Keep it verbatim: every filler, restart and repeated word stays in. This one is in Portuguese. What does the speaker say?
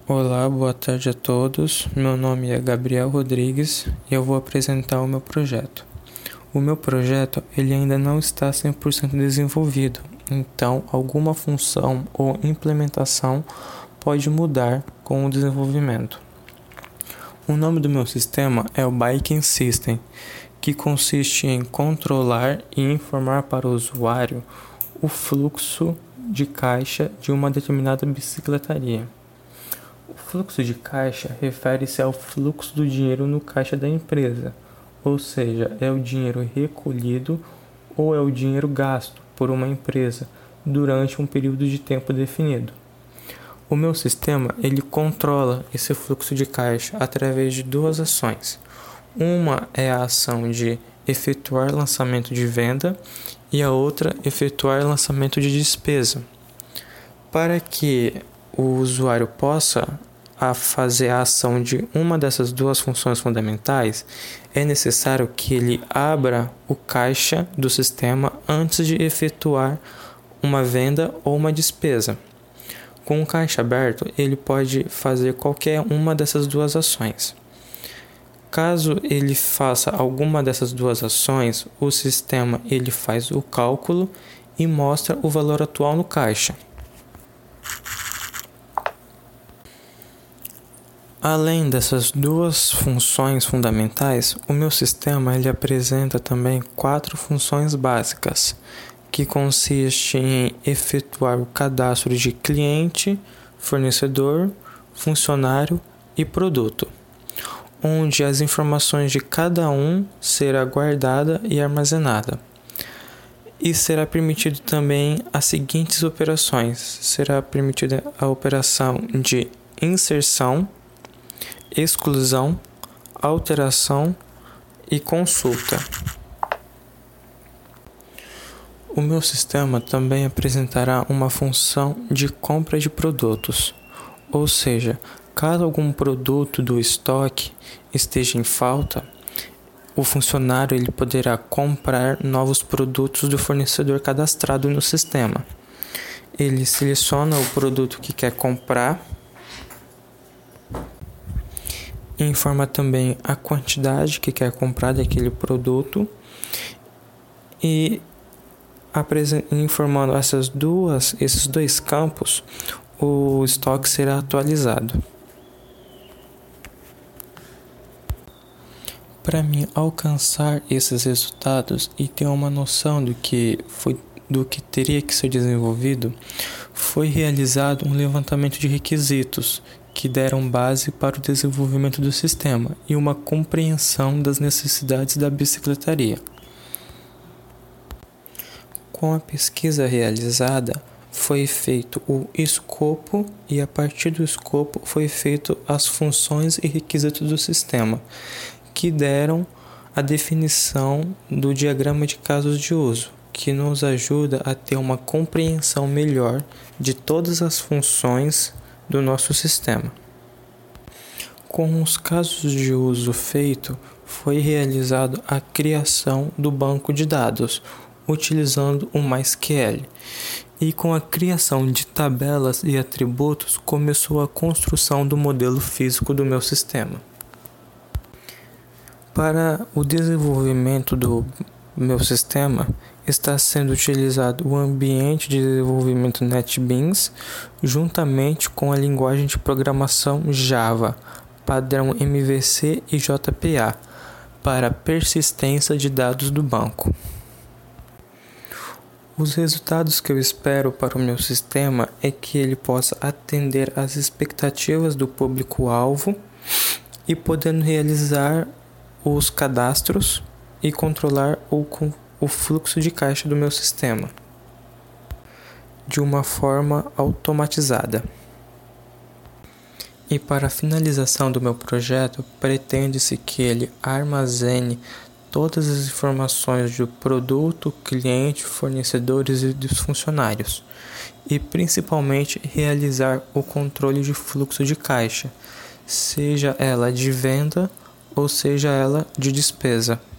Olá, boa tarde a todos. Meu nome é Gabriel Rodrigues e eu vou apresentar o meu projeto. O meu projeto ele ainda não está cem por cento desenvolvido, então alguma função ou implementação pode mudar com o desenvolvimento. O nome do meu sistema é o Biking System, que consiste em controlar e informar para o usuário o fluxo de caixa de uma determinada bicicletaria. O fluxo de caixa refere-se ao fluxo do dinheiro no caixa da empresa, ou seja, é o dinheiro recolhido ou é o dinheiro gasto por uma empresa durante um período de tempo definido. O meu sistema ele controla esse fluxo de caixa através de duas ações. Uma é a ação de efetuar lançamento de venda e a outra efetuar lançamento de despesa. Para que o usuário possa a fazer a ação de uma dessas duas funções fundamentais, é necessário que ele abra o caixa do sistema antes de efetuar uma venda ou uma despesa. Com o caixa aberto, ele pode fazer qualquer uma dessas duas ações. Caso ele faça alguma dessas duas ações, o sistema ele faz o cálculo e mostra o valor atual no caixa. Além dessas duas funções fundamentais, o meu sistema ele apresenta também quatro funções básicas, que consistem em efetuar o cadastro de cliente, fornecedor, funcionário e produto, onde as informações de cada um será guardada e armazenada. E será permitido também as seguintes operações: será permitida a operação de inserção, exclusão, alteração e consulta. O meu sistema também apresentará uma função de compra de produtos, ou seja, caso algum produto do estoque esteja em falta, o funcionário ele poderá comprar novos produtos do fornecedor cadastrado no sistema. Ele seleciona o produto que quer comprar, informa também a quantidade que quer comprar daquele produto e informando essas duas, esses dois campos, o estoque será atualizado. Para mim alcançar esses resultados e ter uma noção do que foi do que teria que ser desenvolvido, foi realizado um levantamento de requisitos que deram base para o desenvolvimento do sistema e uma compreensão das necessidades da bicicletaria. Com a pesquisa realizada, foi feito o escopo e a partir do escopo foi feito as funções e requisitos do sistema, que deram a definição do diagrama de casos de uso, que nos ajuda a ter uma compreensão melhor de todas as funções do nosso sistema. Com os casos de uso feito, foi realizado a criação do banco de dados, utilizando o MySQL. E com a criação de tabelas e atributos, começou a construção do modelo físico do meu sistema. Para o desenvolvimento do meu sistema, está sendo utilizado o ambiente de desenvolvimento NetBeans, juntamente com a linguagem de programação Java, padrão M V C e J P A, para persistência de dados do banco. Os resultados que eu espero para o meu sistema é que ele possa atender às expectativas do público-alvo e podendo realizar os cadastros e controlar o, o fluxo de caixa do meu sistema de uma forma automatizada. E para a finalização do meu projeto, pretende-se que ele armazene todas as informações do produto, cliente, fornecedores e dos funcionários, e principalmente realizar o controle de fluxo de caixa, seja ela de venda ou seja ela de despesa.